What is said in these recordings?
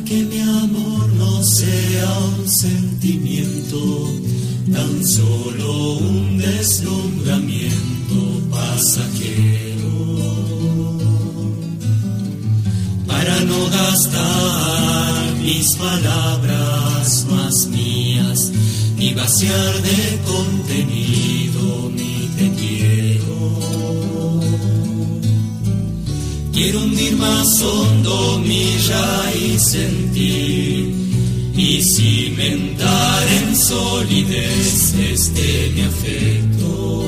que mi amor no sea un sentimiento, tan solo un deslumbramiento pasajero, para no gastar mis palabras más mías, ni vaciar de contenido mi te quiero. Quiero hundir más hondo mi raíz en ti y cimentar en solidez mi afecto,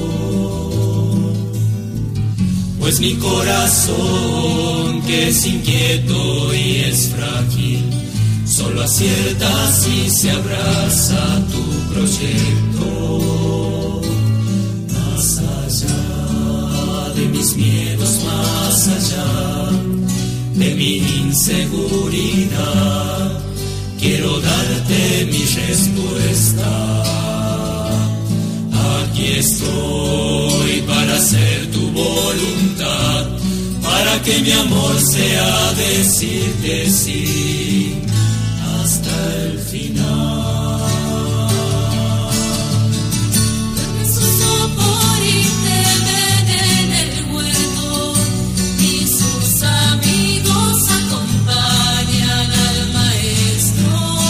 pues mi corazón, que es inquieto y es frágil, solo acierta si se abraza tu proyecto. Más allá de mis miedos, más allá de mi inseguridad, quiero darte mi respuesta. Aquí estoy para hacer tu voluntad, para que mi amor sea decirte sí hasta el final. Dame su sopor y te ven en el huerto, y sus amigos acompañan al maestro.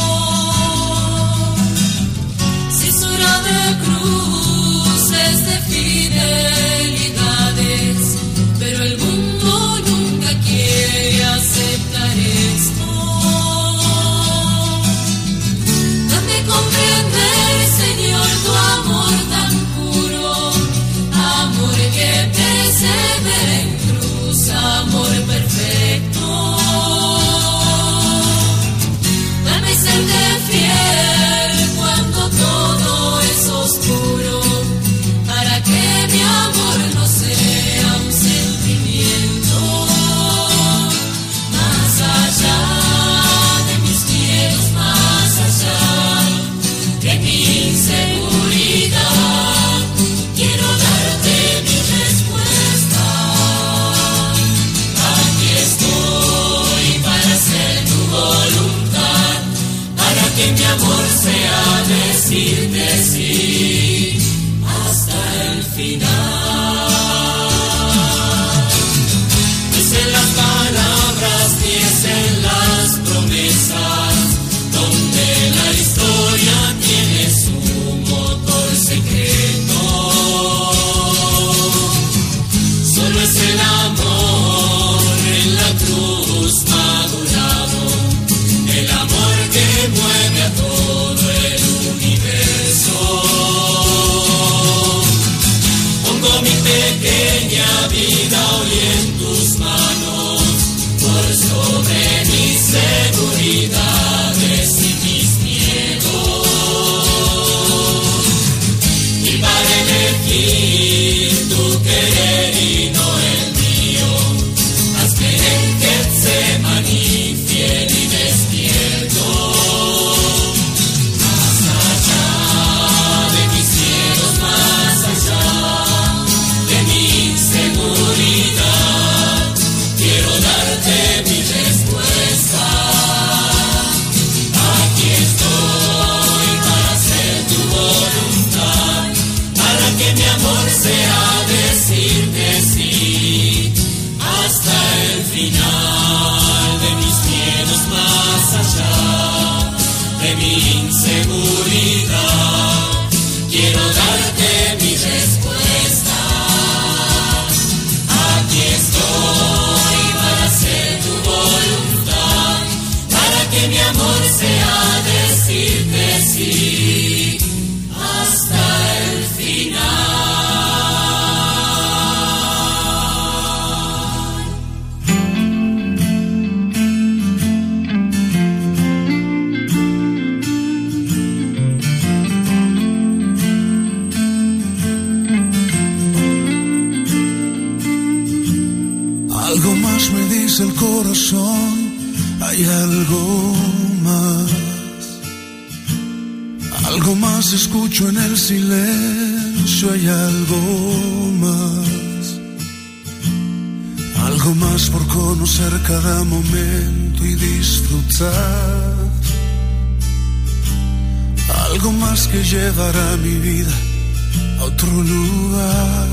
Si es hora de cruces, de fidelidades, pero el mundo nunca quiere aceptar esto. Dame comprender, Señor, tu amor tan puro, amor que persevera en cruz, amor perfecto. Dame serte fiel cuando todo es oscuro, para que mi amor no sea un sentimiento. Más allá de mis miedos, más allá de mi inseguridad, quiero darte mi respuesta. Aquí estoy para hacer tu voluntad, para que mi amor sea decirte sí hasta el final. Dicen las palabras, dicen las promesas, donde la historia tiene su motor secreto. Solo es el amor en la cruz madurado, el amor que mueve a todo el universo. Pongo mi pequeña vida hoy en tus manos, por sobre mis seguridades y mis miedos. Y para elegir tu querer y no el mío, hazme en Getsemaní fiel y despierto. Más allá de mis miedos, más allá de mi inseguridad, quiero darte mi respuesta. Aquí estoy para hacer tu voluntad, para que mi amor sea decirte sí hasta el final. De mis miedos, más allá de mi inseguridad, quiero darte mi respuesta. Aquí estoy para hacer tu voluntad, para que mi amor sea decirte sí hasta el final. Algo más me dice el corazón, hay algo más. Algo más escucho en el silencio, hay algo más. Algo más por conocer cada momento y disfrutar. disfrutar, algo más que llevará mi vida a otro lugar,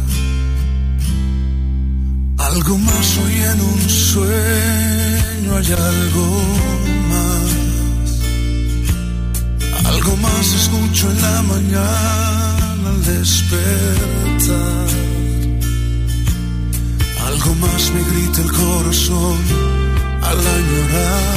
algo más hoy en un sueño hay algo más escucho en la mañana al despertar, algo más me grita el corazón al añorar,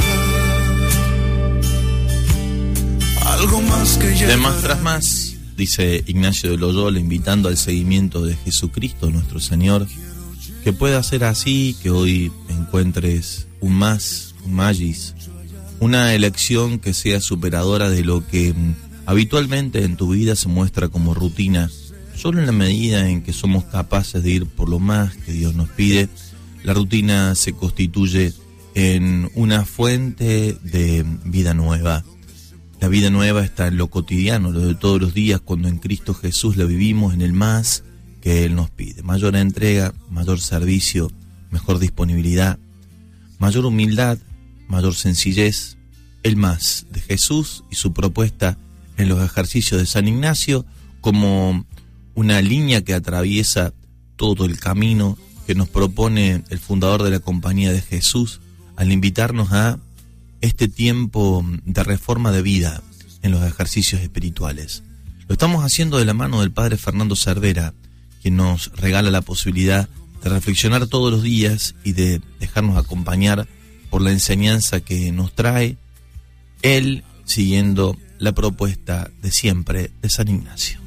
algo más que llevará. De más tras más, dice Ignacio de Loyola, invitando al seguimiento de Jesucristo nuestro Señor, que pueda ser así, que hoy encuentres un magis, una elección que sea superadora de lo que habitualmente en tu vida se muestra como rutina. Solo en la medida en que somos capaces de ir por lo más que Dios nos pide, la rutina se constituye en una fuente de vida nueva. La vida nueva está en lo cotidiano, lo de todos los días, cuando en Cristo Jesús la vivimos en el más que Él nos pide. Mayor entrega, mayor servicio, mejor disponibilidad, mayor humildad, mayor sencillez, el más de Jesús y su propuesta en los ejercicios de San Ignacio como una línea que atraviesa todo el camino que nos propone el fundador de la Compañía de Jesús al invitarnos a este tiempo de reforma de vida en los ejercicios espirituales. Lo estamos haciendo de la mano del Padre Fernando Cervera, quien nos regala la posibilidad de reflexionar todos los días y de dejarnos acompañar por la enseñanza que nos trae él, siguiendo la propuesta de siempre de San Ignacio.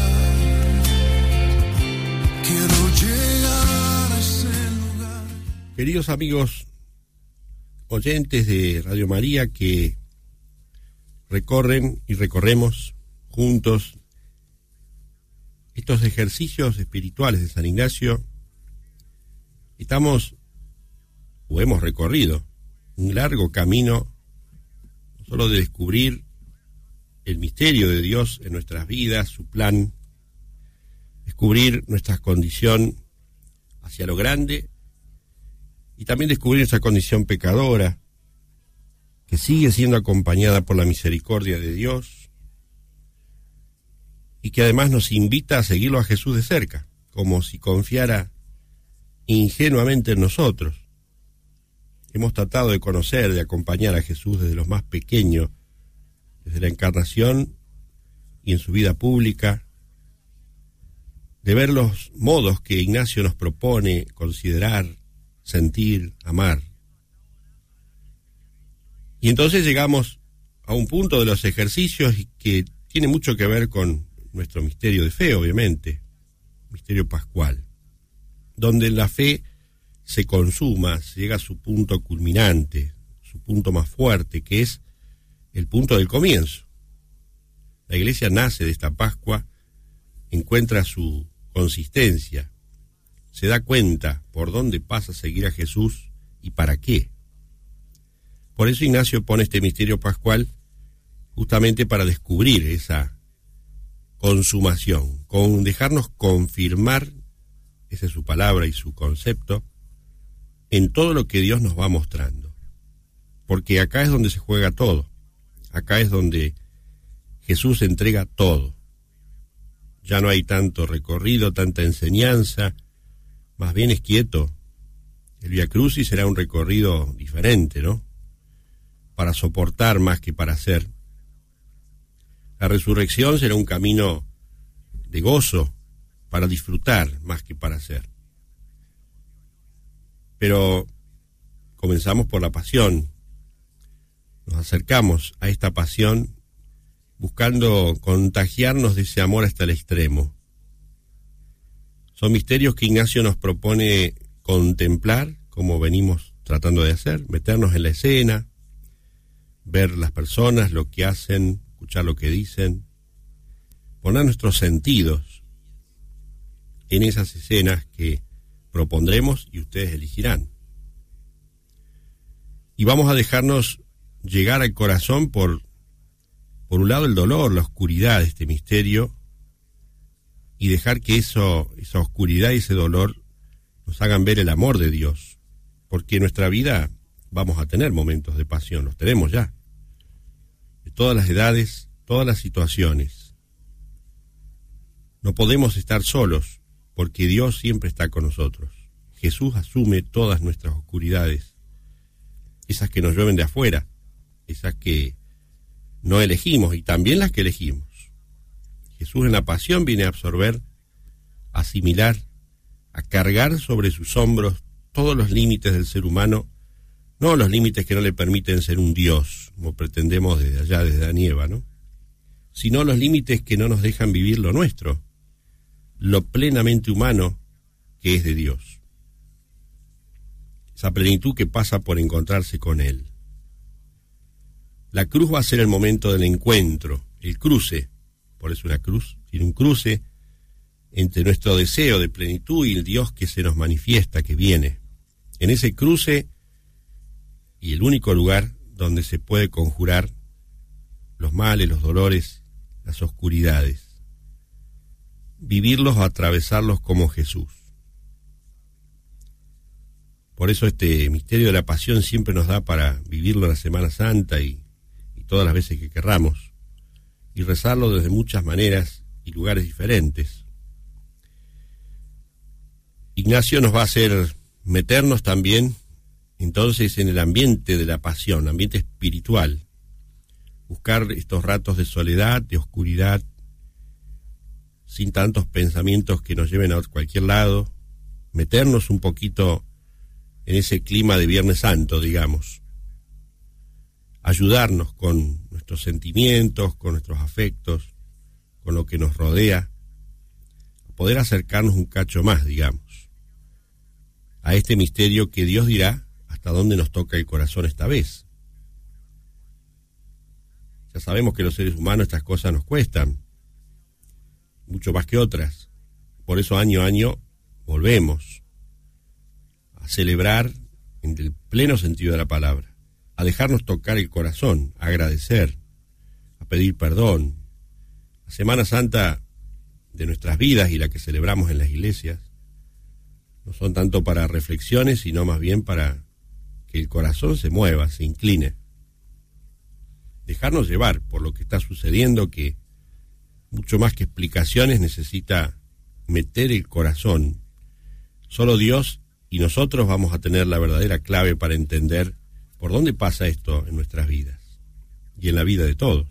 Queridos amigos oyentes de Radio María que recorren y recorremos juntos estos ejercicios espirituales de San Ignacio, hemos recorrido un largo camino, no solo de descubrir el misterio de Dios en nuestras vidas, su plan, descubrir nuestra condición hacia lo grande y también descubrir nuestra condición pecadora, que sigue siendo acompañada por la misericordia de Dios y que además nos invita a seguirlo a Jesús de cerca, como si confiara ingenuamente en nosotros. Hemos tratado de conocer, de acompañar a Jesús desde los más pequeños, desde la encarnación y en su vida pública, de ver los modos que Ignacio nos propone considerar, sentir, amar. Y entonces llegamos a un punto de los ejercicios que tiene mucho que ver con nuestro misterio de fe, obviamente, misterio pascual, donde la fe se consuma, se llega a su punto culminante, su punto más fuerte, que es el punto del comienzo. La Iglesia nace de esta Pascua, encuentra su consistencia, se da cuenta por dónde pasa a seguir a Jesús y para qué. Por eso Ignacio pone este misterio pascual justamente para descubrir esa consumación, con dejarnos confirmar, esa es su palabra y su concepto, en todo lo que Dios nos va mostrando. Porque acá es donde se juega todo, acá es donde Jesús entrega todo. Ya no hay tanto recorrido, tanta enseñanza, más bien es quieto. El Vía Crucis será un recorrido diferente, ¿no? Para soportar más que para hacer. La resurrección será un camino de gozo, para disfrutar más que para hacer. Pero comenzamos por la pasión. Nos acercamos a esta pasión buscando contagiarnos de ese amor hasta el extremo. Son misterios que Ignacio nos propone contemplar, como venimos tratando de hacer, meternos en la escena, ver las personas, lo que hacen, escuchar lo que dicen, poner nuestros sentidos en esas escenas que propondremos y ustedes elegirán. Y vamos a dejarnos llegar al corazón por un lado el dolor, la oscuridad de este misterio, y dejar que esa oscuridad y ese dolor nos hagan ver el amor de Dios, porque nuestra vida vamos a tener momentos de pasión, los tenemos ya. De todas las edades, todas las situaciones. No podemos estar solos, porque Dios siempre está con nosotros. Jesús asume todas nuestras oscuridades, esas que nos llueven de afuera, esas que no elegimos y también las que elegimos. Jesús en la pasión viene a absorber, a asimilar, a cargar sobre sus hombros todos los límites del ser humano, no los límites que no le permiten ser un Dios, como pretendemos desde allá, desde Adán y Eva, ¿no? Sino los límites que no nos dejan vivir lo nuestro, lo plenamente humano que es de Dios. Esa plenitud que pasa por encontrarse con Él. La cruz va a ser el momento del encuentro, el cruce, por eso una cruz, tiene un cruce entre nuestro deseo de plenitud y el Dios que se nos manifiesta, que viene. En ese cruce, y el único lugar donde se puede conjurar los males, los dolores, las oscuridades. Vivirlos o atravesarlos como Jesús. Por eso este misterio de la pasión siempre nos da para vivirlo en la Semana Santa y todas las veces que querramos, y rezarlo desde muchas maneras y lugares diferentes. Ignacio nos va a hacer meternos también entonces en el ambiente de la pasión, ambiente espiritual, buscar estos ratos de soledad, de oscuridad, sin tantos pensamientos que nos lleven a cualquier lado, meternos un poquito en ese clima de Viernes Santo, digamos, ayudarnos con nuestros sentimientos, con nuestros afectos, con lo que nos rodea, a poder acercarnos un cacho más, digamos, a este misterio que Dios dirá hasta dónde nos toca el corazón esta vez. Ya sabemos que los seres humanos estas cosas nos cuestan, mucho más que otras. Por eso año a año volvemos a celebrar en el pleno sentido de la palabra, a dejarnos tocar el corazón, a agradecer, a pedir perdón. La Semana Santa de nuestras vidas y la que celebramos en las iglesias no son tanto para reflexiones, sino más bien para que el corazón se mueva, se incline. Dejarnos llevar por lo que está sucediendo, que mucho más que explicaciones necesita meter el corazón. Solo Dios y nosotros vamos a tener la verdadera clave para entender por dónde pasa esto en nuestras vidas y en la vida de todos.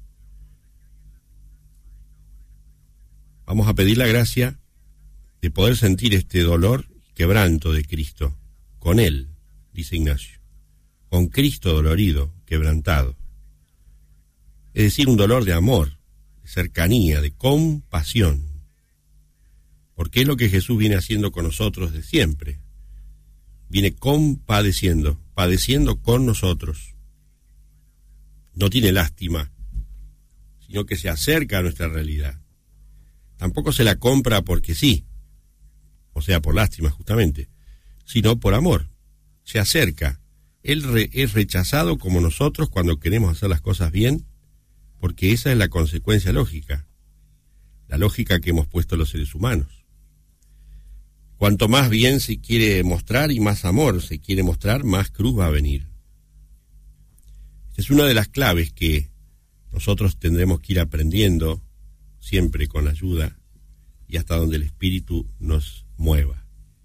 Vamos a pedir la gracia de poder sentir este dolor y quebranto de Cristo con Él, dice Ignacio, con Cristo dolorido, quebrantado. Es decir, un dolor de amor, de cercanía, de compasión, porque es lo que Jesús viene haciendo con nosotros de siempre. Viene compadeciendo, padeciendo con nosotros. No tiene lástima, sino que se acerca a nuestra realidad. Tampoco se la compra porque sí, o sea, por lástima justamente, sino por amor. Se acerca. Él es rechazado como nosotros cuando queremos hacer las cosas bien, porque esa es la consecuencia lógica, la lógica que hemos puesto los seres humanos. Cuanto más bien se quiere mostrar y más amor se quiere mostrar, más cruz va a venir. Esta es una de las claves que nosotros tendremos que ir aprendiendo siempre con la ayuda y hasta donde el Espíritu nos mueva.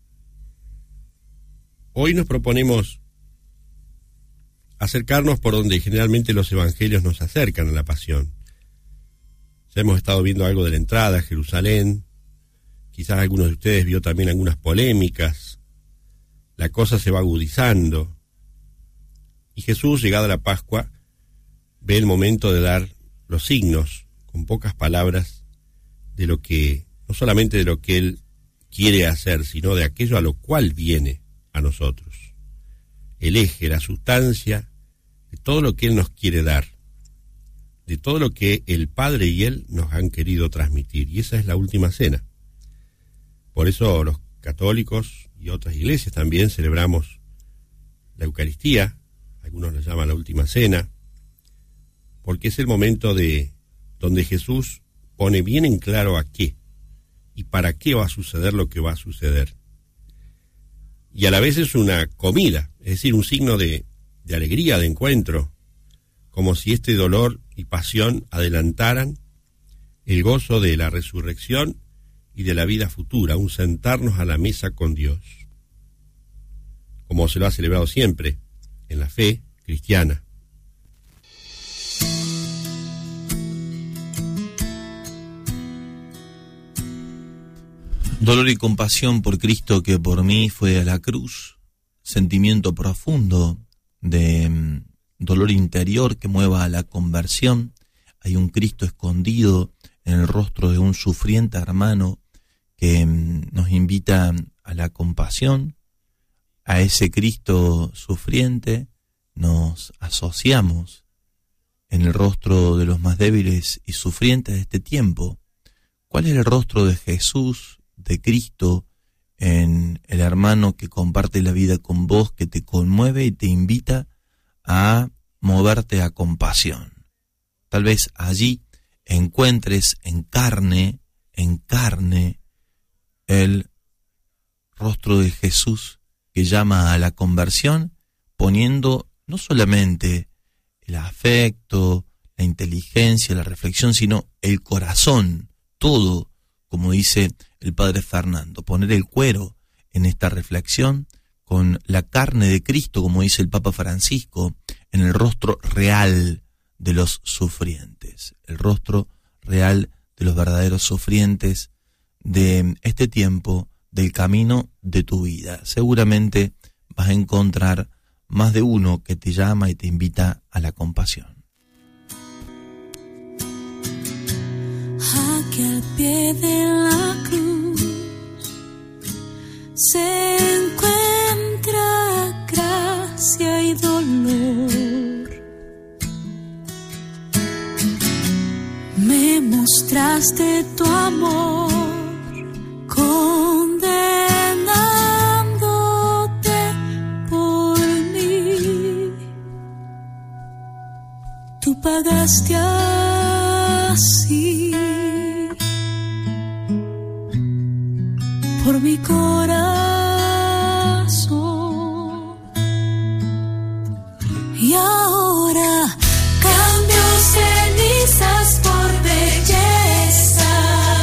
Hoy nos proponemos acercarnos por donde generalmente los evangelios nos acercan a la pasión. Ya hemos estado viendo algo de la entrada a Jerusalén, quizás algunos de ustedes vio también algunas polémicas, la cosa se va agudizando, y Jesús, llegada la Pascua, ve el momento de dar los signos, con pocas palabras, de lo que, no solamente de lo que Él quiere hacer, sino de aquello a lo cual viene a nosotros. El eje, la sustancia de todo lo que Él nos quiere dar, de todo lo que el Padre y Él nos han querido transmitir, y esa es la última cena. Por eso los católicos y otras iglesias también celebramos la Eucaristía, algunos la llaman la última cena, porque es el momento de donde Jesús pone bien en claro a qué y para qué va a suceder lo que va a suceder. y a la vez es una comida, es decir, un signo de alegría, de encuentro, como si este dolor y pasión adelantaran el gozo de la resurrección y de la vida futura, un sentarnos a la mesa con Dios, como se lo ha celebrado siempre en la fe cristiana. Dolor y compasión por Cristo que por mí fue a la cruz, sentimiento profundo de dolor interior que mueva a la conversión. Hay un Cristo escondido en el rostro de un sufriente hermano que nos invita a la compasión. A ese Cristo sufriente nos asociamos en el rostro de los más débiles y sufrientes de este tiempo. ¿Cuál es el rostro de Jesús, de Cristo, en el hermano que comparte la vida con vos, que te conmueve y te invita a moverte a compasión? Tal vez allí encuentres en carne el rostro de Jesús que llama a la conversión, poniendo no solamente el afecto, la inteligencia, la reflexión, sino el corazón, todo, como dice el padre Fernando, poner el cuero en esta reflexión con la carne de Cristo, como dice el Papa Francisco, en el rostro real de los sufrientes, el rostro real de los verdaderos sufrientes de este tiempo, del camino de tu vida. Seguramente vas a encontrar más de uno que te llama y te invita a la compasión. Aquí al pie de la cruz se encuentra gracia y dolor. Me mostraste tu amor condenándote por mí. Tú pagaste así por mi corazón, y ahora cambio cenizas por belleza,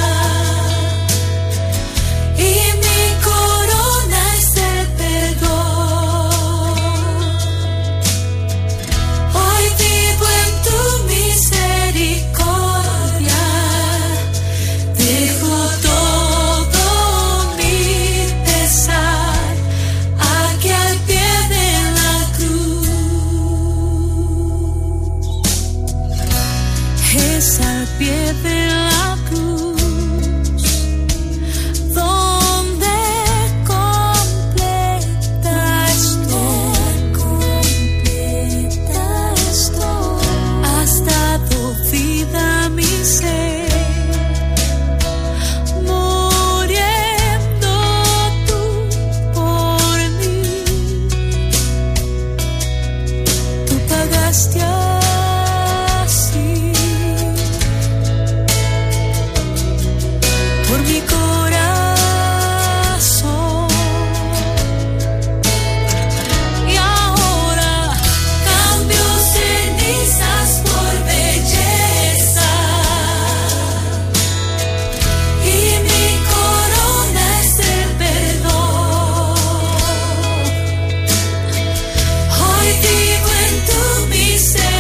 y mi corona es el perdón. Hoy vivo en tu misericordia, dejo todo mi pesar aquí al pie de la cruz. Es al pie de la cruz donde completa esto. Has dado vida a mi ser, muriendo tú por mí. Tú pagaste así por mi corazón, y ahora cambio cenizas por belleza, y mi corona es el perdón. Hoy vivo en tu misericordia,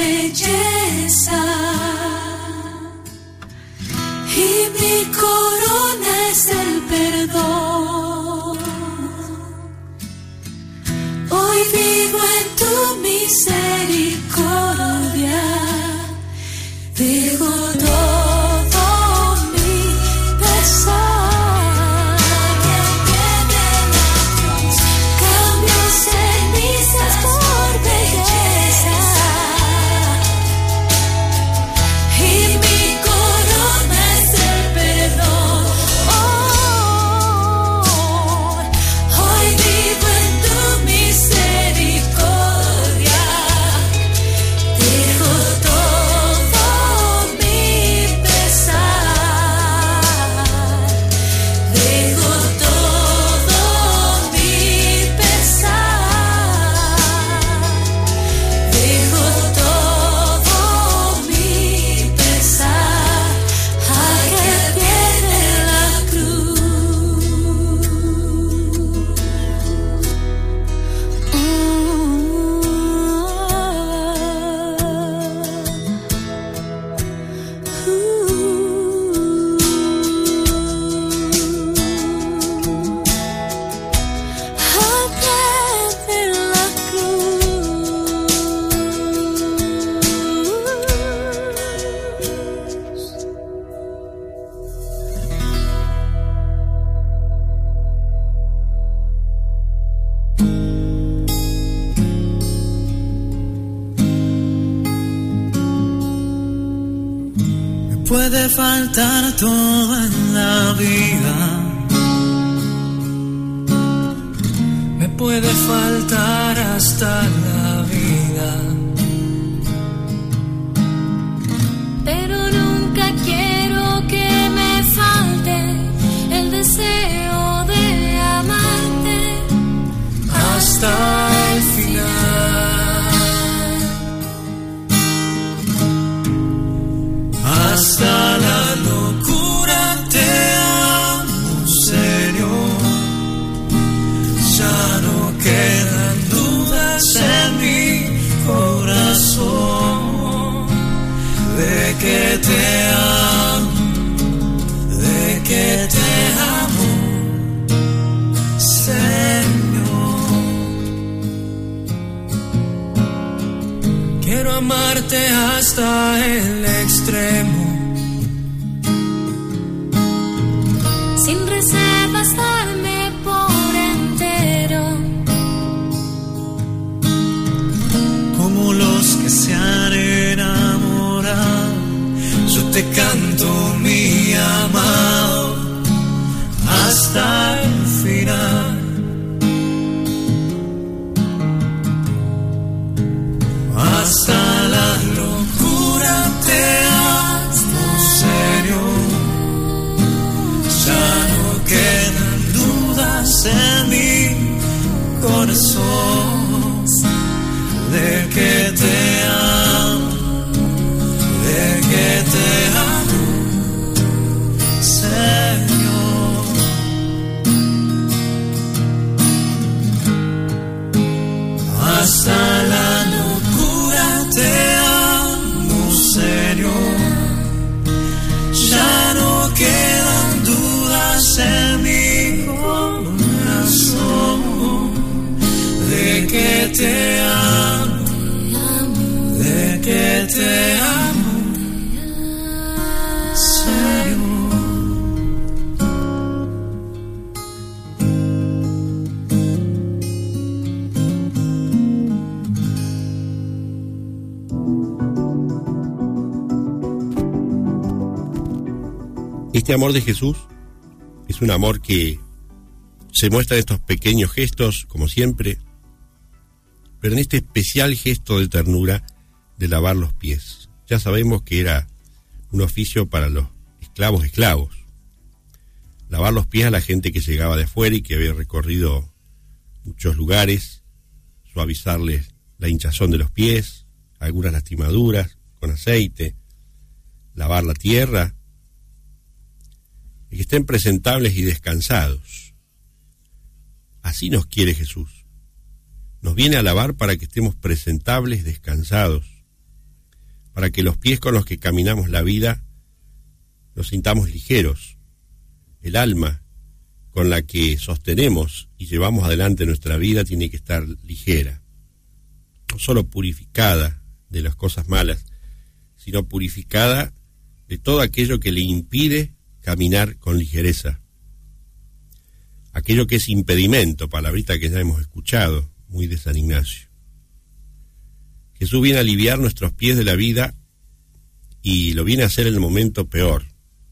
belleza y mi corona es el perdón. Hoy vivo en tu misericordia, dejo todo mi pesar. Cambio cenizas por belleza y mi corona es el perdón. Hoy vivo en tu misericordia, dejo todo mi pesar, dejo todo mi pesar, dejo todo mi pesar aquel pie de la cruz. Al pie de la cruz. Me puede faltar todo en la vida, me puede faltar hasta la vida, Pero nunca quiero que me falte el deseo de amarte hasta el final, hasta la locura te amo, Señor. Ya no quedan dudas en mi corazón de que te amo, de que te amo, Señor. Quiero amarte hasta el extremo, sin reservas, darme por entero. como los que se han enamorado. Yo te canto, mi amado, hasta el final, hasta la locura te amo, Señor. Ya no quedan dudas en mi corazón de que te amo, de que te amo, Señor. Hasta la locura te amo, Señor. Ya no quedan dudas en mi corazón de que te amo, de que te amo, Señor. Este amor de Jesús es un amor que se muestra en estos pequeños gestos, como siempre, pero en este especial gesto de ternura de lavar los pies. Ya sabemos que era un oficio para los esclavos. Lavar los pies a la gente que llegaba de afuera y que había recorrido muchos lugares, suavizarles la hinchazón de los pies, algunas lastimaduras con aceite, lavar la tierra, y que estén presentables y descansados. Así nos quiere Jesús. Nos viene a lavar para que estemos presentables, descansados, para que los pies con los que caminamos la vida nos sintamos ligeros. El alma con la que sostenemos y llevamos adelante nuestra vida tiene que estar ligera, no solo purificada de las cosas malas, sino purificada de todo aquello que le impide caminar con ligereza. Aquello que es impedimento, palabrita que ya hemos escuchado, muy de San Ignacio. Jesús viene a aliviar nuestros pies de la vida y lo viene a hacer en el momento peor.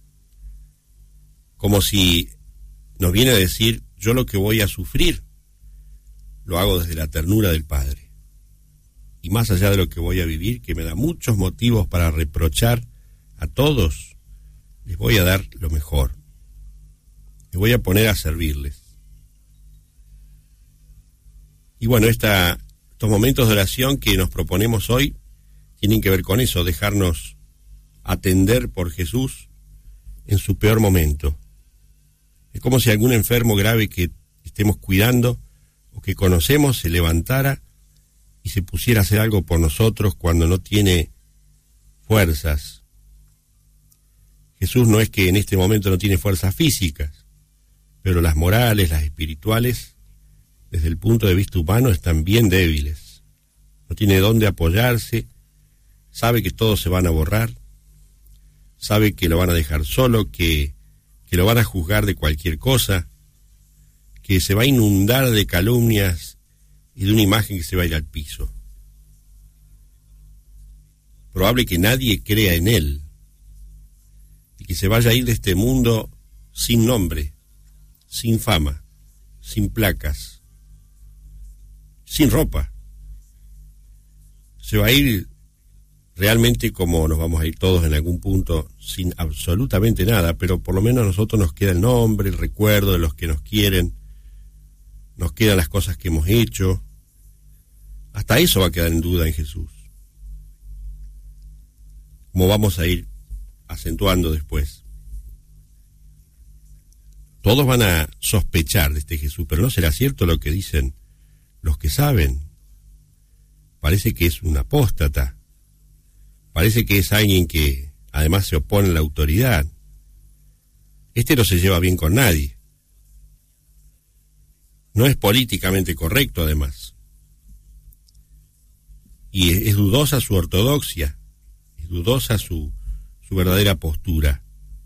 Como si nos viene a decir, yo lo que voy a sufrir, lo hago desde la ternura del Padre. Y más allá de lo que voy a vivir, que me da muchos motivos para reprochar a todos, les voy a dar lo mejor. Me voy a poner a servirles. Y bueno, estos momentos de oración que nos proponemos hoy tienen que ver con eso, dejarnos atender por Jesús en su peor momento. Es como si algún enfermo grave que estemos cuidando o que conocemos se levantara y se pusiera a hacer algo por nosotros cuando no tiene fuerzas. Jesús no es que en este momento no tiene fuerzas físicas, pero las morales, las espirituales, desde el punto de vista humano, están bien débiles. No tiene dónde apoyarse, sabe que todos se van a borrar, sabe que lo van a dejar solo, que lo van a juzgar de cualquier cosa, que se va a inundar de calumnias y de una imagen que se va a ir al piso. Probable que nadie crea en él y que se vaya a ir de este mundo sin nombre, sin fama, sin placas, sin ropa. Se va a ir realmente como nos vamos a ir todos en algún punto, sin absolutamente nada, pero por lo menos a nosotros nos queda el nombre, el recuerdo de los que nos quieren, nos quedan las cosas que hemos hecho. Hasta eso va a quedar en duda en Jesús, como vamos a ir acentuando después. Todos van a sospechar de este Jesús, pero no será cierto lo que dicen los que saben. Parece que es un apóstata, parece que es alguien que además se opone a la autoridad. Este no se lleva bien con nadie. No es políticamente correcto, además. Y es dudosa su ortodoxia, es dudosa su verdadera postura.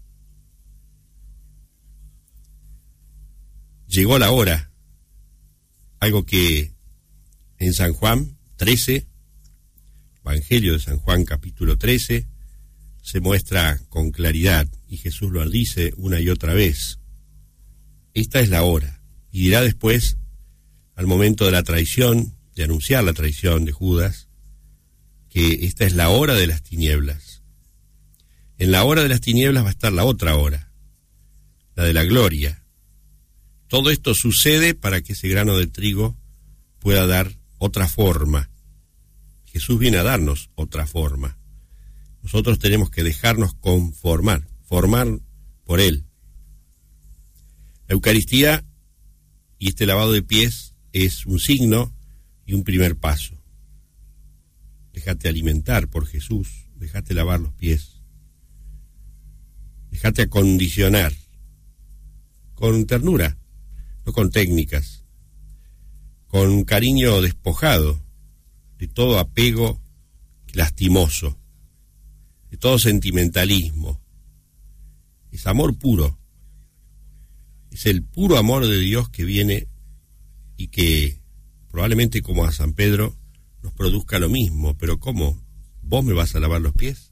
Llegó la hora, algo que en San Juan 13, Evangelio de San Juan capítulo 13, se muestra con claridad, y Jesús lo dice una y otra vez. Esta es la hora, y dirá después, al momento de la traición, de anunciar la traición de Judas, que esta es la hora de las tinieblas. En la hora de las tinieblas va a estar la otra hora, la de la gloria. Todo esto sucede para que ese grano de trigo pueda dar otra forma. Jesús viene a darnos otra forma. Nosotros tenemos que dejarnos conformar, formar por Él. La Eucaristía y este lavado de pies es un signo y un primer paso. Déjate alimentar por Jesús, déjate lavar los pies, déjate acondicionar con ternura, no con técnicas, con cariño despojado de todo apego lastimoso, de todo sentimentalismo. Es amor puro, es el puro amor de Dios que viene y que probablemente como a San Pedro nos produzca lo mismo. Pero ¿cómo? ¿Vos me vas a lavar los pies?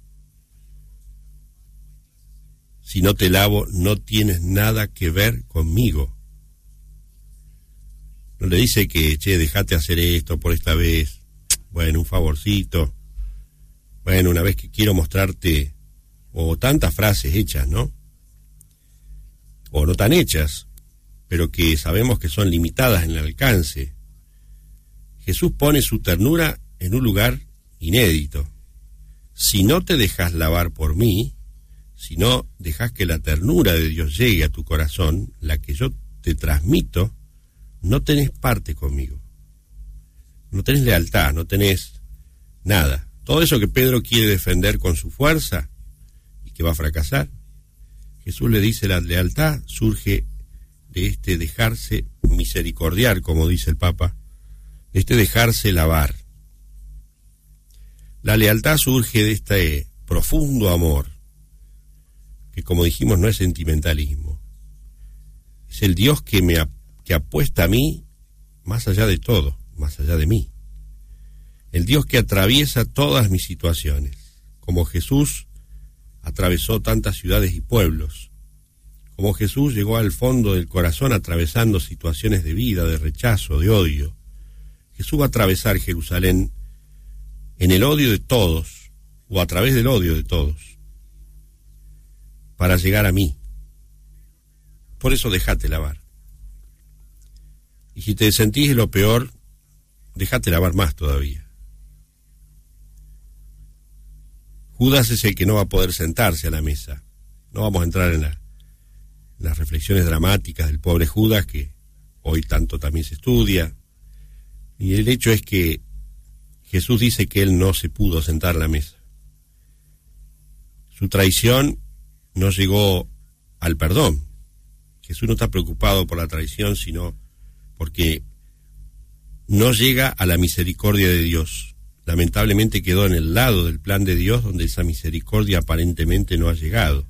Si no te lavo, no tienes nada que ver conmigo. No le dice que, dejate hacer esto por esta vez. Bueno, un favorcito. Bueno, una vez que quiero mostrarte, o tantas frases hechas, ¿no? O no tan hechas, pero que sabemos que son limitadas en el alcance. Jesús pone su ternura en un lugar inédito. Si no te dejas lavar por mí, si no dejas que la ternura de Dios llegue a tu corazón, la que yo te transmito, no tenés parte conmigo. No tenés lealtad, no tenés nada. Todo eso que Pedro quiere defender con su fuerza y que va a fracasar, Jesús le dice: la lealtad surge de este dejarse misericordiar, como dice el Papa, de este dejarse lavar. La lealtad surge de este profundo amor, que, como dijimos, no es sentimentalismo. Es el Dios que apuesta a mí más allá de todo, más allá de mí. El Dios que atraviesa todas mis situaciones, como Jesús atravesó tantas ciudades y pueblos, como Jesús llegó al fondo del corazón atravesando situaciones de vida, de rechazo, de odio. Jesús va a atravesar Jerusalén en el odio de todos, o a través del odio de todos, para llegar a mí. Por eso déjate lavar. Y si te sentís lo peor, déjate lavar más todavía. Judas es el que no va a poder sentarse a la mesa. No vamos a entrar en las reflexiones dramáticas del pobre Judas, que hoy tanto también se estudia. Y el hecho es que Jesús dice que él no se pudo sentar a la mesa. Su traición no llegó al perdón. Jesús no está preocupado por la traición, sino porque no llega a la misericordia de Dios. Lamentablemente quedó en el lado del plan de Dios, donde esa misericordia aparentemente no ha llegado.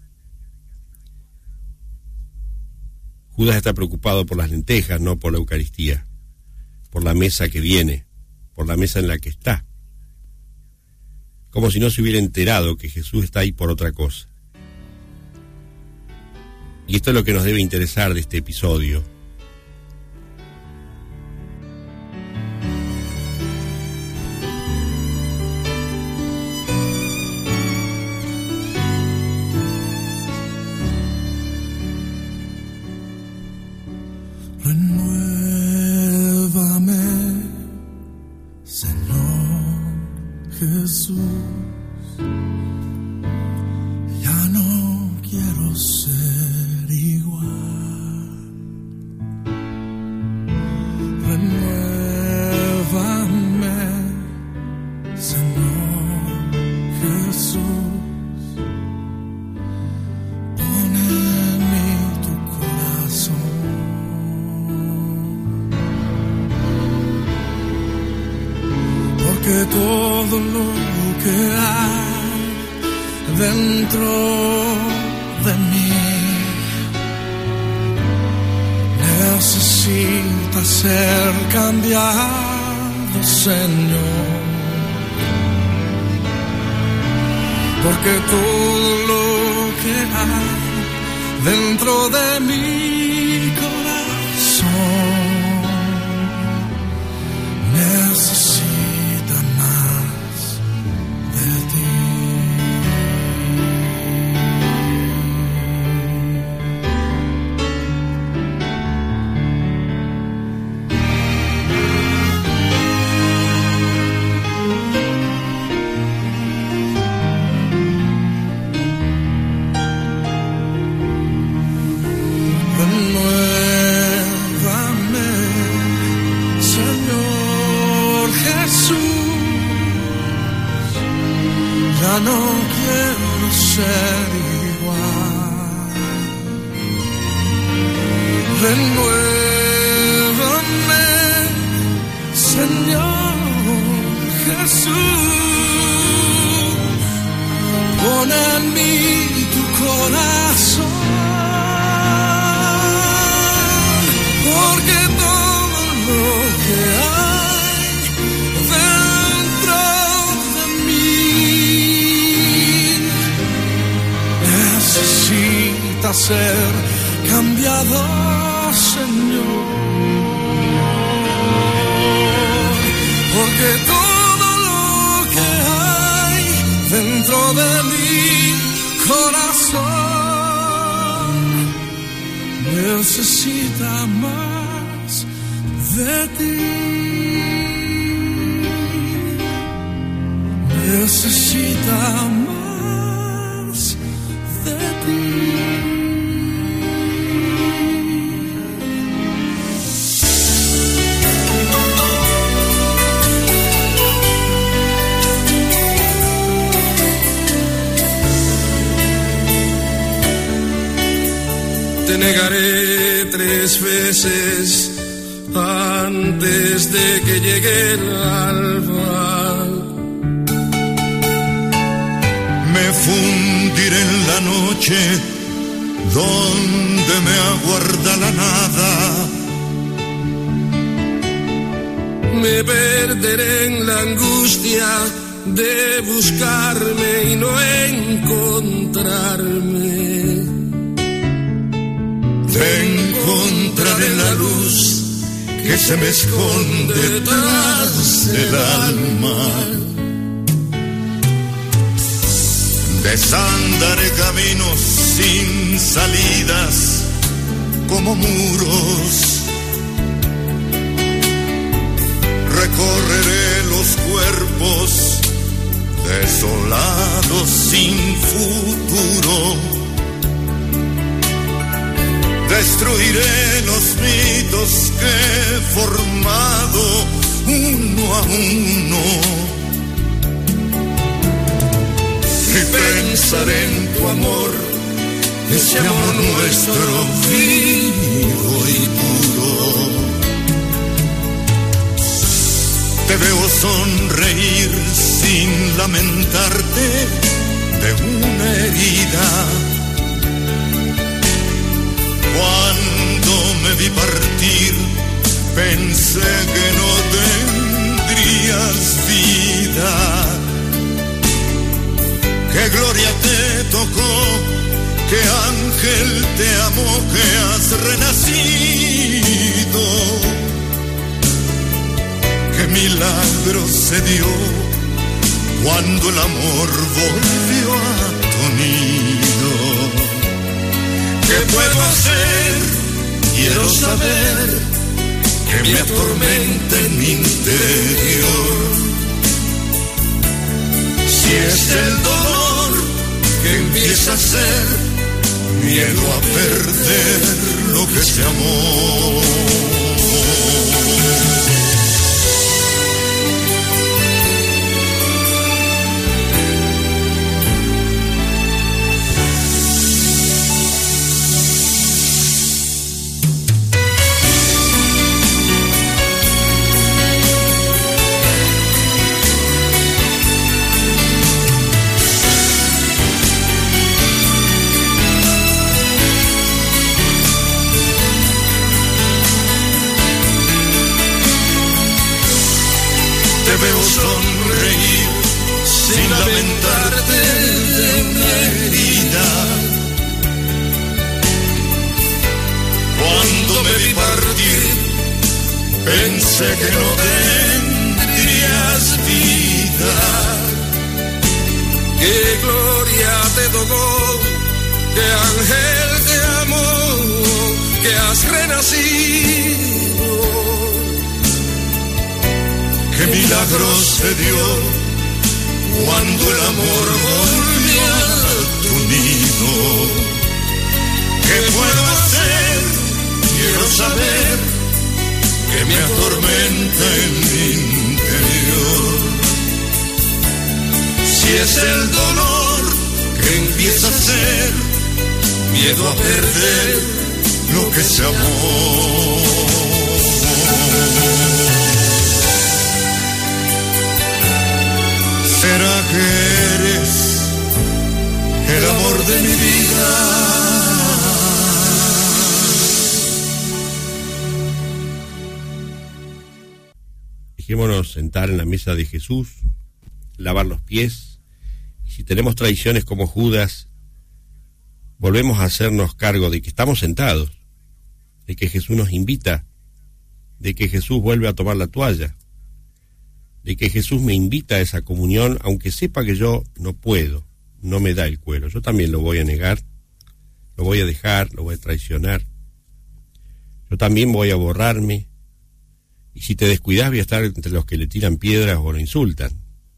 Judas está preocupado por las lentejas, no por la Eucaristía, por la mesa que viene, por la mesa en la que está. Como si no se hubiera enterado que Jesús está ahí por otra cosa. Y esto es lo que nos debe interesar de este episodio. Renuévame, Señor Jesús. Ya no quiero ser igual. Renuévame, Señor Jesús. Pon en mí tu corazón. Porque todo lo que hay dentro de mí necesita ser cambiado, Señor. Porque todo lo que hay dentro de mi corazón necesita más de ti. Renuévame, Señor Jesús. Ya no quiero ser igual. Renuévame, Señor Jesús. Pon en mí tu corazón. Porque todo lo que hay dentro de mí necesita ser cambiado, Señor. Porque todo lo que hay dentro de mi corazón necesita más de ti. Necesita más de ti. te negaré 3 veces antes de que llegue el alba. Me fundiré en la noche donde me aguarda la nada. Me perderé en la angustia de buscarme y no encontrarme. Encontraré la luz que se me esconde tras el alma. Desandaré caminos sin salidas como muros. Recorreré los cuerpos desolados sin futuro. Destruiré los mitos que he formado uno a uno. Y pensaré en tu amor, ese amor nuestro vivo y puro. Te veo sonreír sin lamentarte de una herida. Cuando me vi partir, pensé que no tendrías vida. Qué gloria te tocó, qué ángel te amó, que has renacido. Qué milagro se dio cuando el amor volvió a tu nido. ¿Qué puedo hacer? Quiero saber que me atormenta en mi interior. Si es el dolor que empieza a ser miedo a perder lo que se amó. Te veo sonreír sin lamentarte de una herida. Cuando me vi partir, pensé que no tendrías vida. Qué gloria te tocó, qué ángel te amó, que has renacido. Qué milagro se dio cuando el amor volvió a tu nido. ¿Qué puedo hacer? Quiero saber que me atormenta en mi interior. Si es el dolor que empieza a ser miedo a perder lo que se amó. ¿Será que eres el amor de mi vida? Dejémonos sentar en la mesa de Jesús, lavar los pies, y si tenemos traiciones como Judas, volvemos a hacernos cargo de que estamos sentados, de que Jesús nos invita, de que Jesús vuelve a tomar la toalla, de que Jesús me invita a esa comunión, aunque sepa que yo no puedo, no me da el cuero. Yo también lo voy a negar, lo voy a dejar, lo voy a traicionar. Yo también voy a borrarme, y si te descuidas voy a estar entre los que le tiran piedras o lo insultan.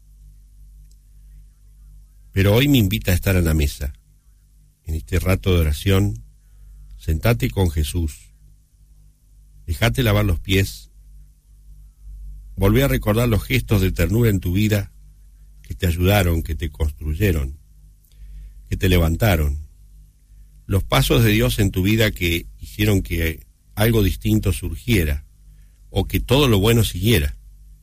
Pero hoy me invita a estar a la mesa, en este rato de oración. Sentate con Jesús, dejate lavar los pies. Volví a recordar los gestos de ternura en tu vida que te ayudaron, que te construyeron, que te levantaron. los pasos de Dios en tu vida que hicieron que algo distinto surgiera o que todo lo bueno siguiera.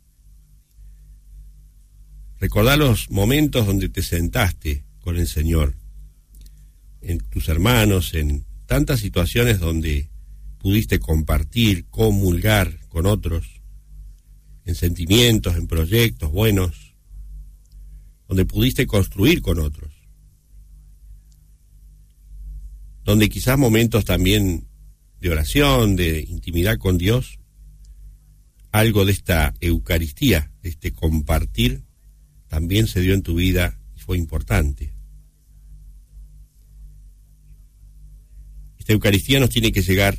Recordá los momentos donde te sentaste con el Señor, en tus hermanos, en tantas situaciones donde pudiste compartir, comulgar con otros, en sentimientos, en proyectos buenos, donde pudiste construir con otros, donde quizás momentos también de oración, de intimidad con Dios, algo de esta Eucaristía, de este compartir, también se dio en tu vida y fue importante. Esta Eucaristía nos tiene que llegar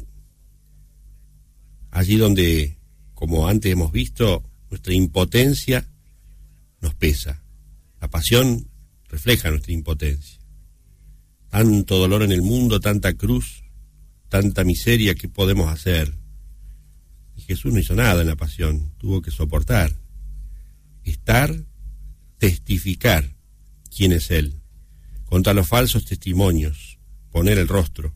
allí donde, como antes hemos visto, nuestra impotencia nos pesa. La pasión refleja nuestra impotencia. Tanto dolor en el mundo, tanta cruz, tanta miseria, ¿qué podemos hacer? Y Jesús no hizo nada en la pasión, tuvo que soportar, estar, testificar quién es Él, contra los falsos testimonios, poner el rostro.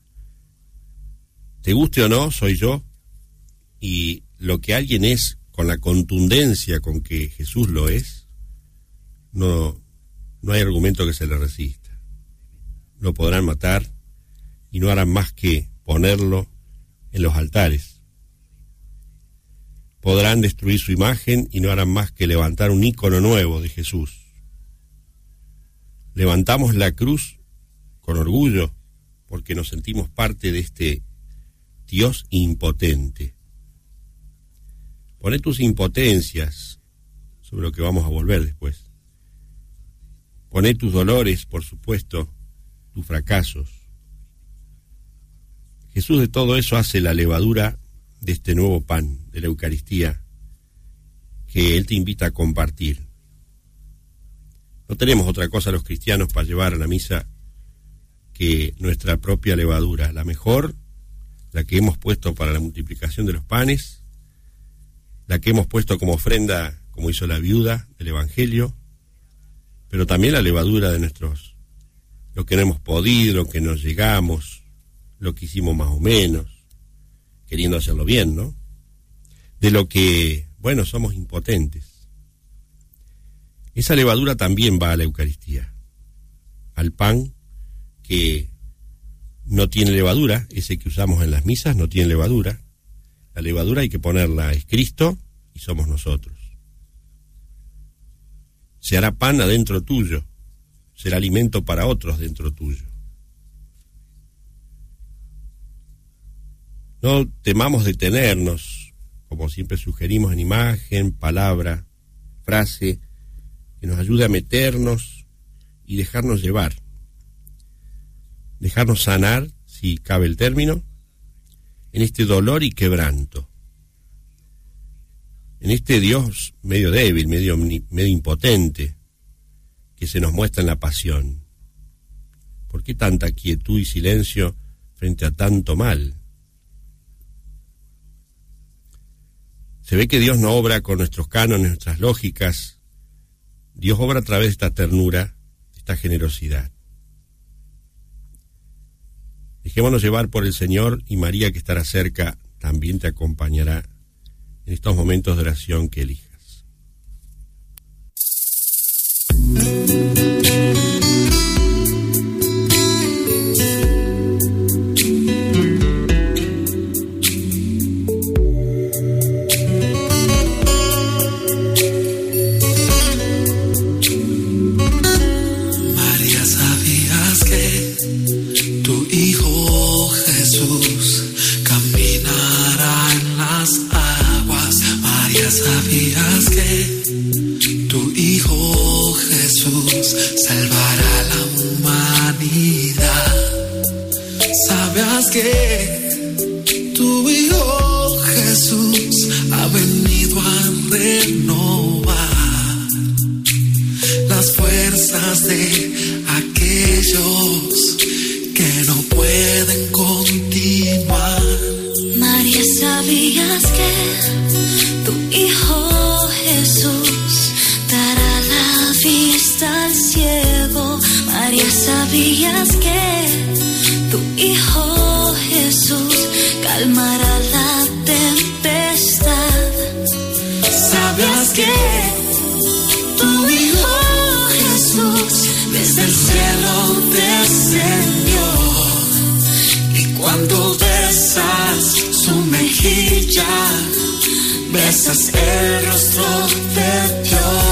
Te guste o no, soy yo, y lo que alguien es con la contundencia con que Jesús lo es, no hay argumento que se le resista. Lo podrán matar y no harán más que ponerlo en los altares. Podrán destruir su imagen y no harán más que levantar un ícono nuevo de Jesús. Levantamos la cruz con orgullo porque nos sentimos parte de este Dios impotente. Poné tus impotencias sobre lo que vamos a volver después. Poné tus dolores, por supuesto, tus fracasos. Jesús de todo eso hace la levadura de este nuevo pan, de la Eucaristía, que Él te invita a compartir. No tenemos otra cosa los cristianos para llevar a la misa que nuestra propia levadura, la mejor, la que hemos puesto para la multiplicación de los panes, la que hemos puesto como ofrenda, como hizo la viuda del Evangelio, pero también la levadura de lo que no hemos podido, lo que nos llegamos, lo que hicimos más o menos, queriendo hacerlo bien, ¿no? De lo que, bueno, somos impotentes. Esa levadura también va a la Eucaristía, al pan que no tiene levadura, ese que usamos en las misas no tiene levadura. La levadura hay que ponerla, es Cristo y somos nosotros. Se hará pan adentro tuyo, será alimento para otros dentro tuyo. No temamos detenernos, como siempre sugerimos en imagen, palabra, frase, que nos ayude a meternos y dejarnos llevar. Dejarnos sanar, si cabe el término, en este dolor y quebranto. En este Dios medio débil, medio impotente, que se nos muestra en la pasión. ¿Por qué tanta quietud y silencio frente a tanto mal? Se ve que Dios no obra con nuestros cánones, nuestras lógicas. Dios obra a través de esta ternura, de esta generosidad. Dejémonos llevar por el Señor y María, que estará cerca, también te acompañará en estos momentos de oración que elijas. María, ¿sabías que tu Hijo Jesús caminará en las aguas? María, ¿sabías que tu Hijo Jesús salvará a la humanidad? ¿Sabías que tu Hijo Jesús ha venido a renovar las fuerzas de aquellos que no pueden continuar? María, ¿sabías que tu Hijo Jesús dará la vista al ciego? María, ¿sabías que que tu Hijo Jesús desde el cielo descendió, y cuando besas su mejilla, besas el rostro de Dios.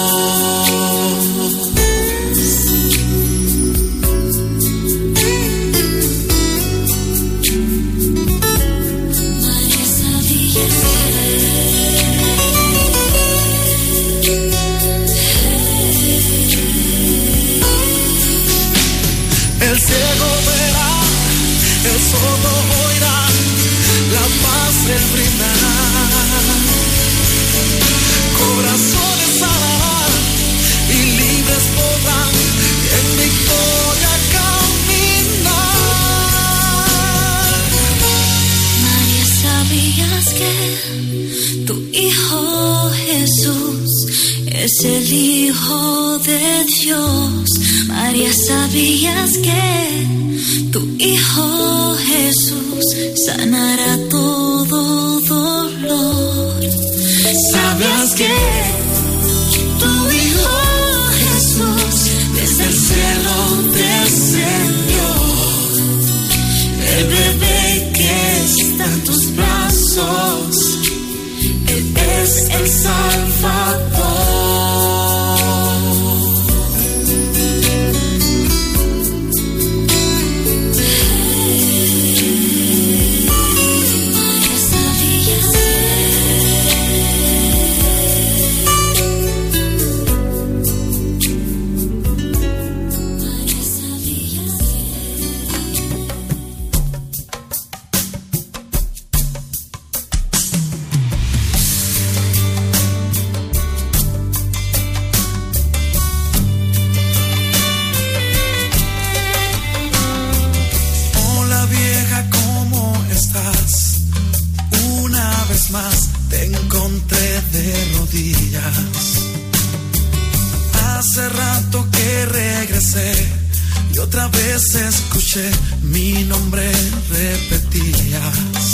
El ciego verá, el sordo oirá, la paz él brindará. Corazones sanarán y libres podrán en victoria caminar. María, ¿sabías que tu Hijo Jesús es el Hijo de Dios? María, ¿sabías que tu Hijo Jesús sanará todo dolor? ¿Sabías que tu Hijo Jesús desde el cielo descendió? El bebé que está en tus brazos, Él es el Salvador. Hace rato que regresé y otra vez escuché mi nombre repetías.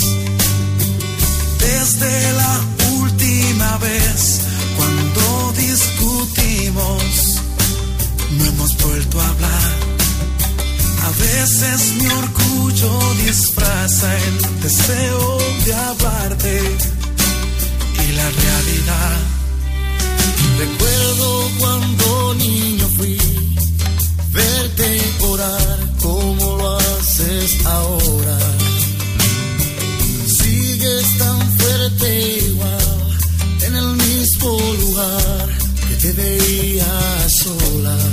Desde la última vez cuando discutimos no hemos vuelto a hablar. A veces mi orgullo disfraza el deseo de hablarte y la realidad. Recuerdo cuando niño fui, verte orar como lo haces ahora. Sigues tan fuerte igual en el mismo lugar que te veía a solas.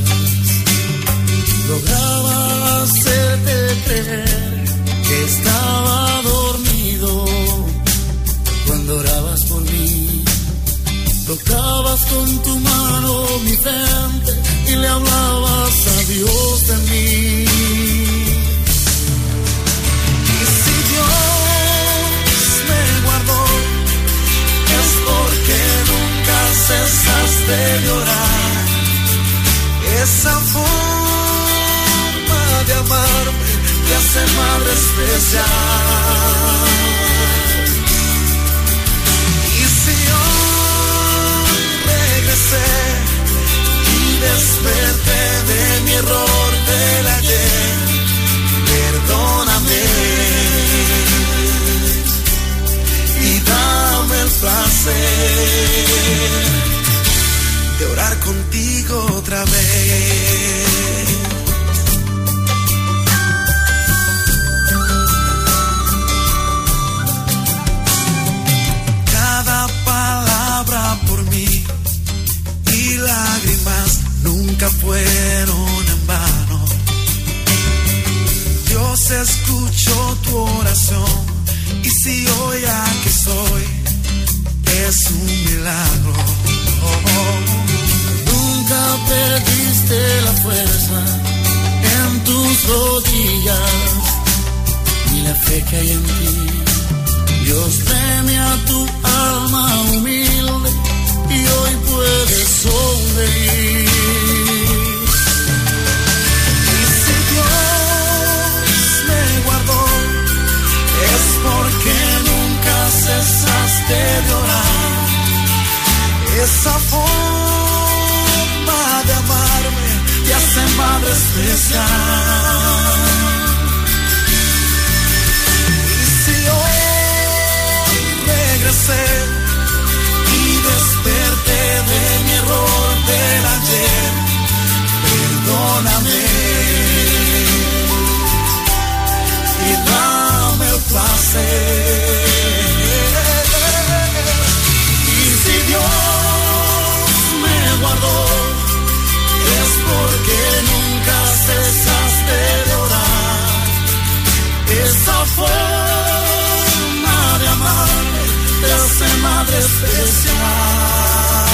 Lograba hacerte creer que estaba dormido cuando orabas por mí. Tocabas con tu mano mi frente y le hablabas a Dios de mí. Y si Dios me guardó, es porque nunca cesaste de orar. Esa forma de amarme te hace madre especial. Y si yo y desperté de mi error del ayer, perdóname y dame el placer de orar contigo otra vez. Cada palabra por mí y lágrimas nunca fueron en vano. Dios escuchó tu oración y si hoy aquí estoy es un milagro. Nunca perdiste la fuerza en tus rodillas ni la fe que hay en ti. Dios premia tu alma humilde y hoy puedes sonreír. Y si Dios me guardó, es porque nunca cesaste de orar. especial. Y si hoy regresé y desperté de mi error del ayer, perdóname y dame el placer. Y si Dios me guardó, es porque nunca cesaste de orar. Esa forma de amar te hace madre especial.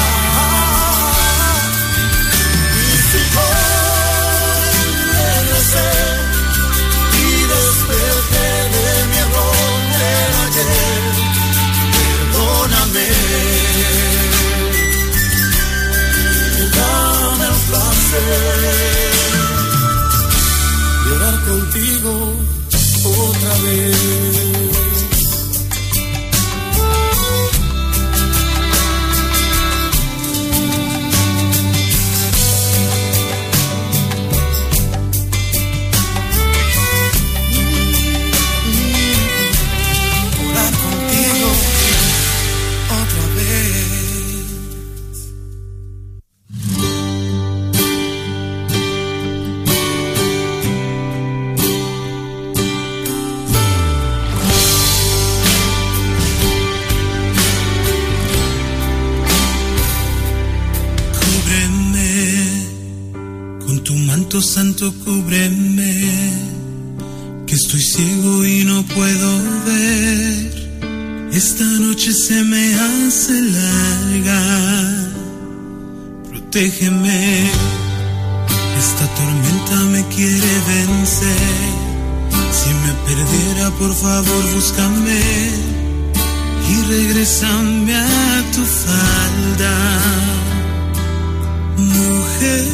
Y si hoy regresé y desperté de mi error del ayer, perdóname, dame el placer de orar contigo otra vez. Orar contigo otra vez. Santo, cúbreme, que estoy ciego y no puedo ver. Esta noche se me hace larga. Protégeme, esta tormenta me quiere vencer. Si me perdiera, por favor, búscame y regrésame a tu falda. Mujer,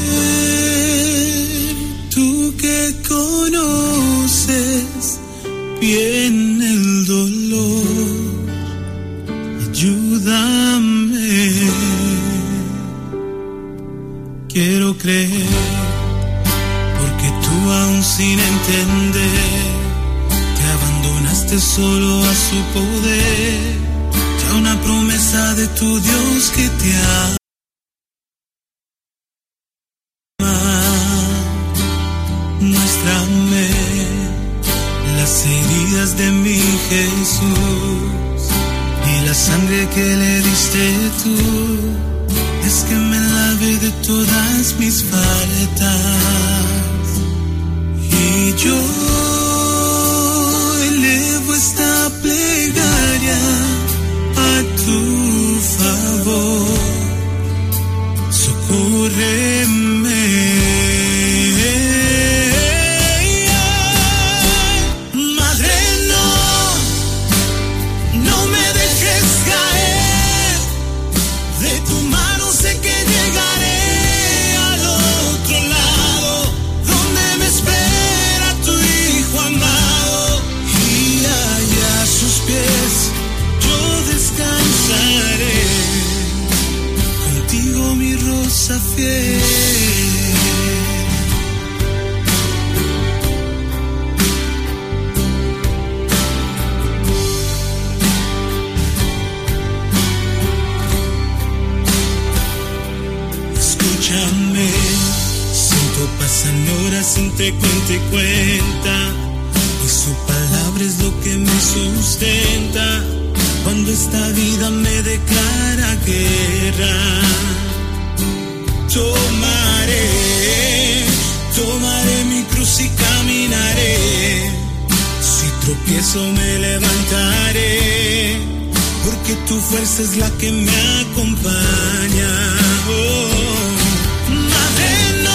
tú que conoces bien el dolor, ayúdame. Quiero creer, porque tú aún sin entender, te abandonaste solo a su poder, ya una promesa de tu Dios que te ama. Muéstrame las heridas de mi Jesús y la sangre que le diste tú, es que me lave de todas mis faltas. Y yo elevo esta plegaria a tu favor, socórreme. Fiel. Escúchame, siento pasan horas entre cuenta y cuenta, y su palabra es lo que me sustenta cuando esta vida me declara guerra. Tomaré mi cruz y caminaré. Si tropiezo me levantaré, porque tu fuerza es la que me acompaña. Madre,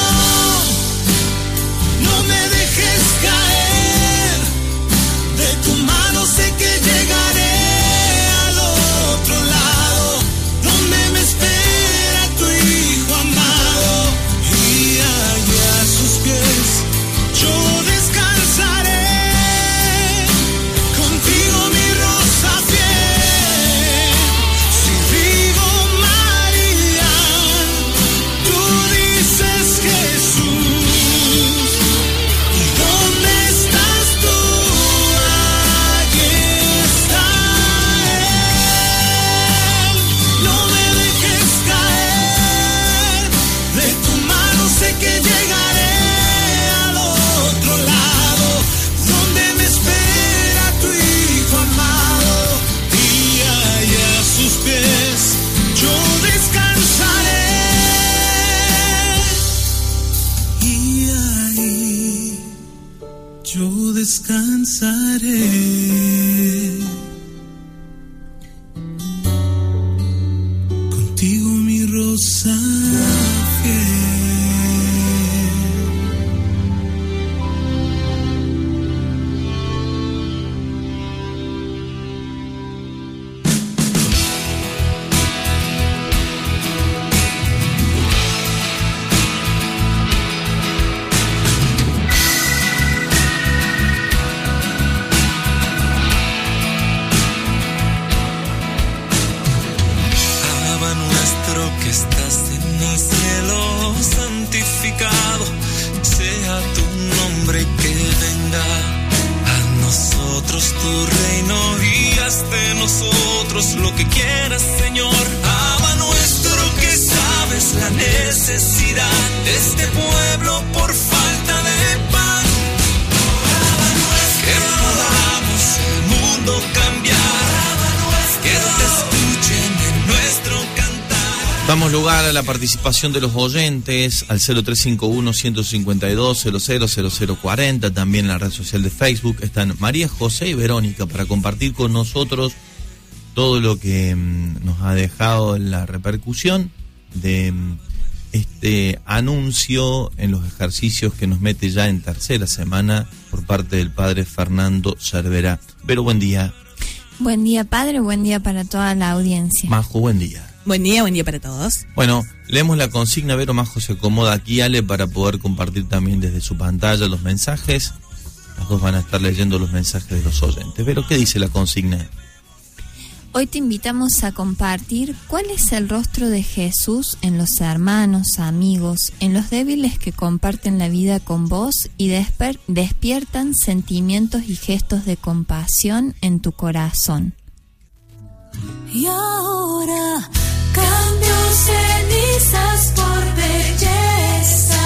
no me dejes caer. De tu mano sé que llegaré al otro lado, donde me espera tu Hijo amado. A sus pies yo descansaré, contigo mi rosa fiel. Si digo María, yo descansaré. Contigo mi rosa fiel. Sea tu nombre que venga a nosotros tu reino y haz de nosotros lo que quieras, Señor. Abba nuestro que sabes la necesidad de este pueblo por falta de pan. Abba nuestro que podamos el mundo cambiar, que te escuchen en nuestro cantar. Damos lugar a la participación de los oyentes al 0351-152-000040, también en la red social de Facebook. Están María José y Verónica para compartir con nosotros todo lo que nos ha dejado la repercusión de este anuncio en los ejercicios que nos mete ya en tercera semana por parte del padre Fernando Cerverá. Pero buen día. Buen día, padre, buen día para toda la audiencia. Majo, buen día. Buen día para todos. Bueno, leemos la consigna. Vero, Majo se acomoda aquí, Ale, para poder compartir también desde su pantalla los mensajes. Las dos van a estar leyendo los mensajes de los oyentes. Vero, ¿qué dice la consigna? Hoy te invitamos a compartir cuál es el rostro de Jesús en los hermanos, amigos, en los débiles que comparten la vida con vos y despiertan sentimientos y gestos de compasión en tu corazón. Y ahora cambio cenizas por belleza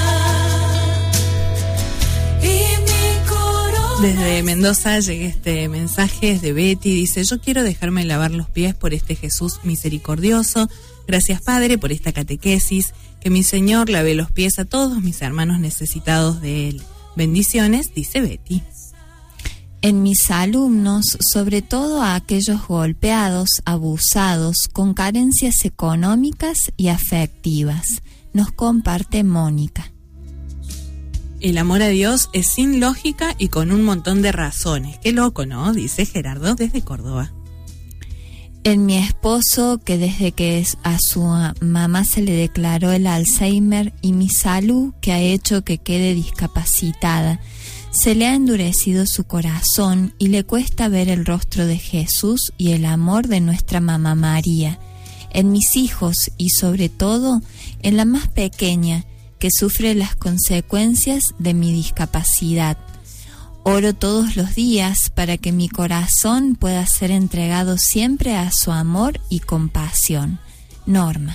y mi corona. Desde Mendoza llega este mensaje, es de Betty, dice: yo quiero dejarme lavar los pies por este Jesús misericordioso. Gracias, Padre, por esta catequesis. Que mi Señor lave los pies a todos mis hermanos necesitados de Él. Bendiciones, dice Betty. En mis alumnos, sobre todo a aquellos golpeados, abusados, con carencias económicas y afectivas, nos comparte Mónica. El amor a Dios es sin lógica y con un montón de razones. Qué loco, ¿no? Dice Gerardo desde Córdoba. En mi esposo, que desde que a su mamá se le declaró el Alzheimer, y mi salud, que ha hecho que quede discapacitada. Se le ha endurecido su corazón y le cuesta ver el rostro de Jesús y el amor de nuestra mamá María. En mis hijos y sobre todo en la más pequeña, que sufre las consecuencias de mi discapacidad. Oro todos los días para que mi corazón pueda ser entregado siempre a su amor y compasión. Norma.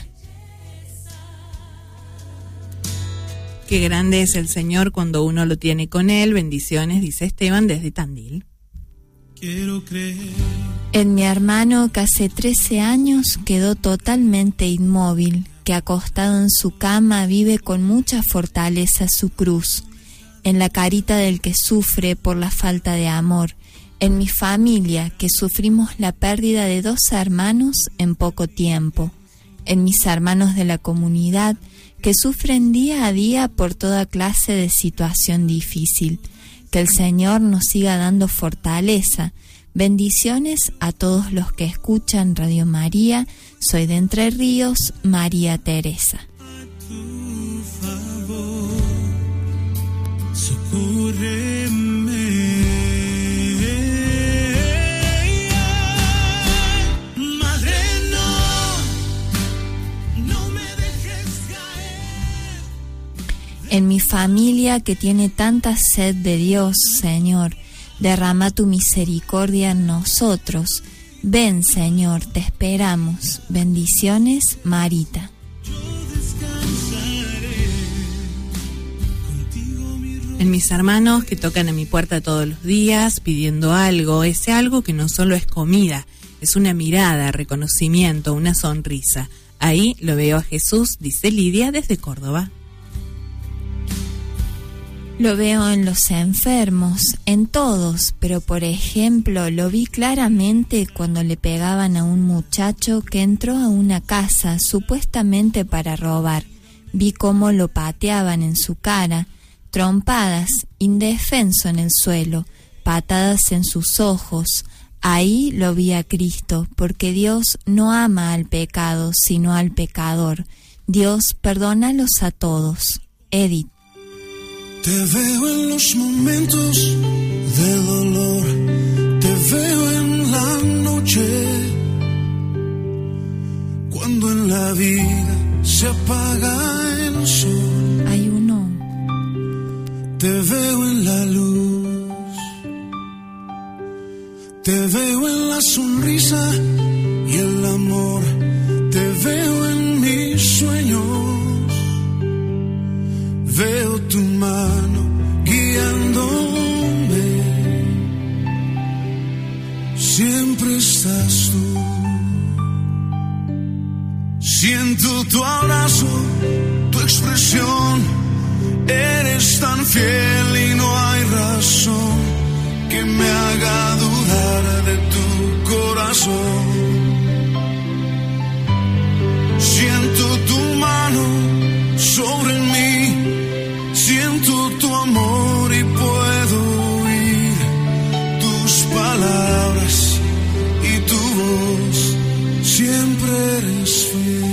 Qué grande es el Señor cuando uno lo tiene con Él. Bendiciones, dice Esteban desde Tandil. Quiero creer. En mi hermano, que hace 13 años quedó totalmente inmóvil, que acostado en su cama vive con mucha fortaleza su cruz. En la carita del que sufre por la falta de amor. En mi familia, que sufrimos la pérdida de 2 hermanos en poco tiempo. En mis hermanos de la comunidad, que sufren día a día por toda clase de situación difícil. Que el Señor nos siga dando fortaleza. Bendiciones a todos los que escuchan Radio María. Soy de Entre Ríos, María Teresa. En mi familia que tiene tanta sed de Dios, Señor, derrama tu misericordia en nosotros. Ven, Señor, te esperamos. Bendiciones, Marita. En mis hermanos que tocan a mi puerta todos los días pidiendo algo, ese algo que no solo es comida, es una mirada, reconocimiento, una sonrisa. Ahí lo veo a Jesús, dice Lidia desde Córdoba. Lo veo en los enfermos, en todos, pero por ejemplo lo vi claramente cuando le pegaban a un muchacho que entró a una casa supuestamente para robar. Vi cómo lo pateaban en su cara, trompadas, indefenso en el suelo, patadas en sus ojos. Ahí lo vi a Cristo, porque Dios no ama al pecado, sino al pecador. Dios, perdónalos a todos. Edith. Te veo en los momentos de dolor, te veo en la noche, cuando en la vida se apaga el sol. Hay uno. Te veo en la luz, te veo en la sonrisa y el amor, te veo en mis sueños. Veo tu mano guiándome, siempre estás tú. Siento tu abrazo, tu expresión, eres tan fiel y no hay razón que me haga dudar de tu corazón. Siento tu mano sobre mí, siento tu amor y puedo oír tus palabras y tu voz, siempre eres fiel.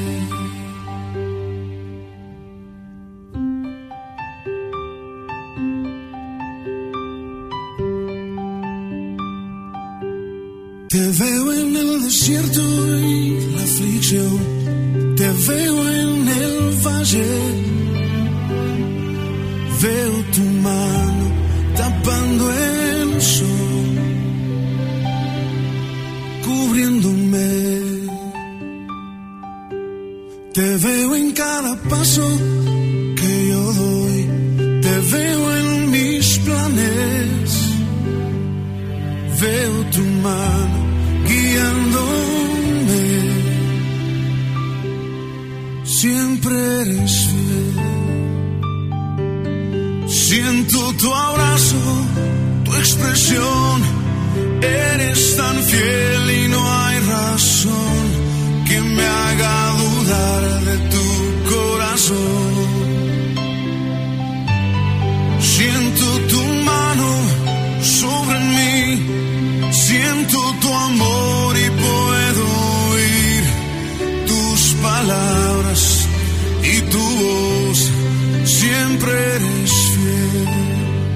Te veo en el desierto y la aflicción, te veo en el valle. Veo tu mano tapando el sol, cubriéndome. Te veo en cada paso que yo doy, te veo en mis planes. Veo tu mano guiándome, siempre eres fiel. Siento tu abrazo, tu expresión, eres tan fiel y no hay razón que me haga dudar de tu corazón. Siento tu mano sobre mí, siento tu amor y puedo oír tus palabras y tu voz, siempre eres fiel.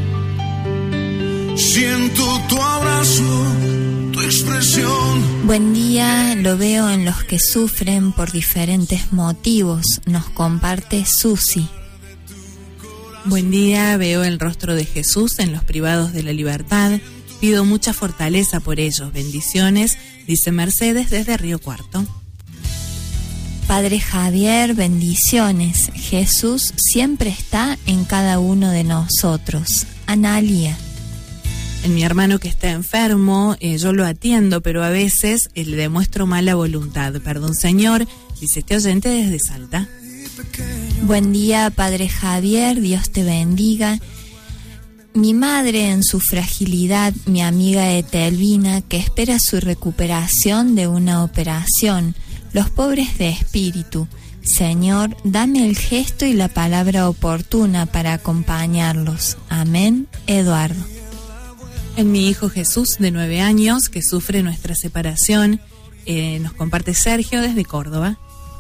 Siento tu abrazo, tu expresión. Buen día, lo veo en los que sufren por diferentes motivos, nos comparte Susi. Buen día, veo el rostro de Jesús en los privados de la libertad. Pido mucha fortaleza por ellos. Bendiciones, dice Mercedes desde Río Cuarto. Padre Javier, bendiciones. Jesús siempre está en cada uno de nosotros. Analia. En mi hermano que está enfermo, yo lo atiendo, pero a veces le demuestro mala voluntad. Perdón, Señor, dice este oyente desde Salta. Buen día, Padre Javier, Dios te bendiga. Mi madre en su fragilidad, mi amiga Etelvina, que espera su recuperación de una operación. Los pobres de espíritu. Señor, dame el gesto y la palabra oportuna para acompañarlos. Amén, Eduardo. En mi hijo Jesús, de 9 años, que sufre nuestra separación, nos comparte Sergio desde Córdoba.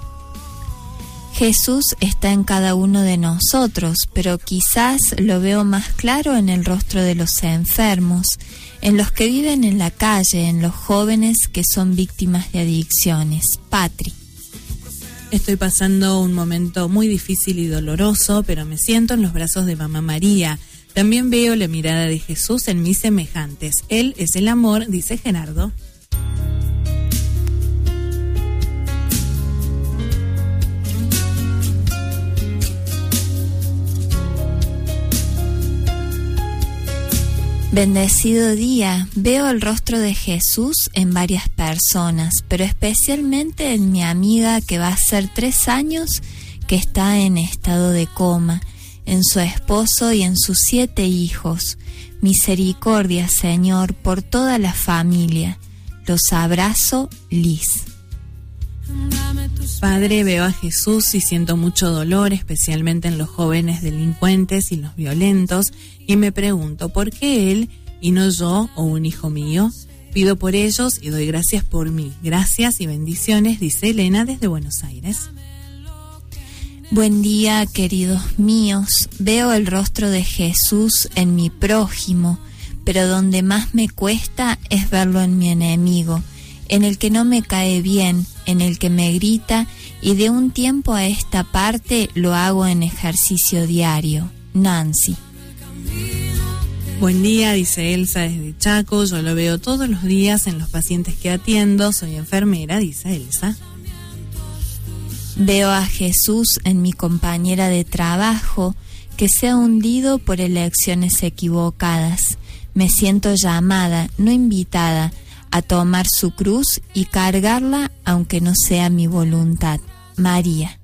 Jesús está en cada uno de nosotros, pero quizás lo veo más claro en el rostro de los enfermos, en los que viven en la calle, en los jóvenes que son víctimas de adicciones. Patri. Estoy pasando un momento muy difícil y doloroso, pero me siento en los brazos de Mamá María. También veo la mirada de Jesús en mis semejantes. Él es el amor, dice Gerardo. Bendecido día, veo el rostro de Jesús en varias personas, pero especialmente en mi amiga que va a ser 3 años que está en estado de coma. en su esposo y en sus 7 hijos. Misericordia, Señor, por toda la familia. Los abrazo, Liz. Padre, veo a Jesús y siento mucho dolor, especialmente en los jóvenes delincuentes y los violentos, y me pregunto, ¿por qué Él y no yo o un hijo mío? Pido por ellos y doy gracias por mí. Gracias y bendiciones, dice Elena desde Buenos Aires. Buen día, queridos míos. Veo el rostro de Jesús en mi prójimo, pero donde más me cuesta es verlo en mi enemigo, en el que no me cae bien, en el que me grita, y de un tiempo a esta parte lo hago en ejercicio diario. Nancy. Buen día, dice Elsa desde Chaco. Yo lo veo todos los días en los pacientes que atiendo. Soy enfermera, dice Elsa. Veo a Jesús en mi compañera de trabajo, que se ha hundido por elecciones equivocadas. Me siento llamada, no invitada, a tomar su cruz y cargarla, aunque no sea mi voluntad. María.